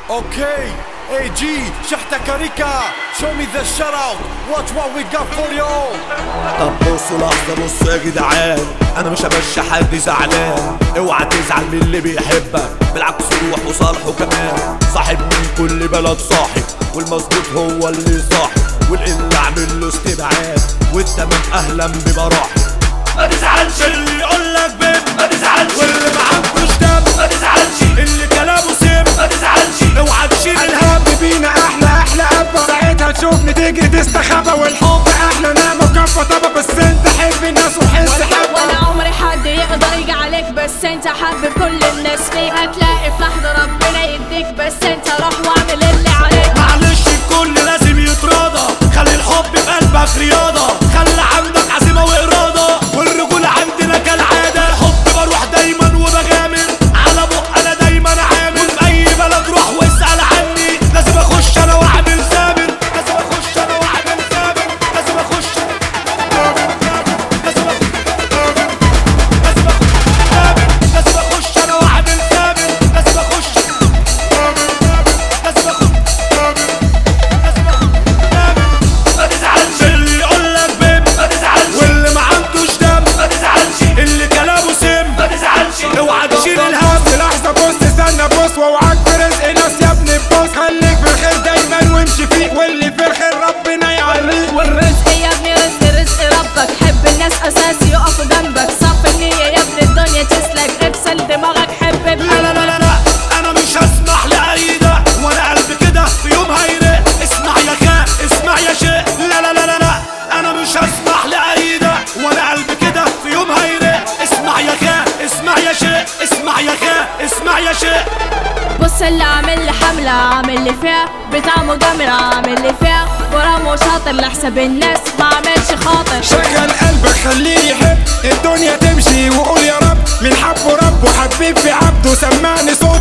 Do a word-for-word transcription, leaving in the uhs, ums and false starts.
Okay, A G, شحتة كاريكا. Show me the shout, watch what we got for you. طب بصوا لحظة، بصوا يا جدعان، أنا مش همشي حد زعلان. اوعى تزعل من اللي بيحبك، بالعكس روح وصالحه كمان. صاحب من كل بلد صاحب، والمظبوط هو اللي صاحب، واللي عامل له استبعاد والتمام أهلا بمراحل. ما تزعلش اللي يقولك بيب، ما تزعلش واللي معاكوش دم، ما تزعلش اللي كلامه سم، ما تزعلش. اوعى تشيل الهم بينا احلى احلى ابا، ساعتها تشوفني تجري تستخبى، والحب احلى نعمة وكفة طبع. بس انت حب الناس وحس حبة، ولا عمري حد يقدر يجي عليك، بس انت حبب كل الناس فيك. هتلاقي في لحظة ربنا يديك، بس انت روح واعمل اللي عليك. معلش الكل لازم يتراضى، خلي الحب في قلبك رياضة، خلي عندك عزيمة وإرادة، والرجولة عندنا كالعادة. الحب بروح دايما وبغامر، على بق أنا دايما عامل، وفي أي بلد روح واسأل عني، لازم أخش أنا وأعمل ثامن، لازم أخش أنا وأعمل ثامن، لازم أخش لازم لازم أخش أنا وأعمل ثامن، لازم أخش لازم أخش ما تزعلش اللي يقولك بيب، ما تزعلش واللي ما عندوش دم، ما تزعلش اللي كلامه سم، ما تزعلش. اوعى تشيل الهم. بص لحظة، بص استنى، بص واوعاك في رزق ناس يا ابني. بص خليك في الخير دايما وامشي فيه، واللي في الخير ربنا يعليه. والرزق يا ابني رزق رزق ربك، حب الناس اساسي يقفوا جنبك. صف النية يا ابني الدنيا تسلك، افصل دماغك حب لا لا لا لا لا، انا مش هسمح لاي ده، وانا قلبي كده في يوم هيرق. اسمع يا خا، اسمع يا شيء، لا لا لا لا لا، انا مش هسمح لاي ده، وانا قلبي كده في يوم هيرق. اسمع يا خا، اسمع يا شيء، اسمع يا خا، اسمع يا شيء. بص اللي عامل لي حملة، عامل لي فيها بتاع مجاملة، عامل لي فيها ورا شاطر لحساب الناس ما عملش خاطر. شغل قلبك خليه يحب، الدنيا تمشي وقول يا رب. من حبه رب وحبيب في عبده، سمعني صوت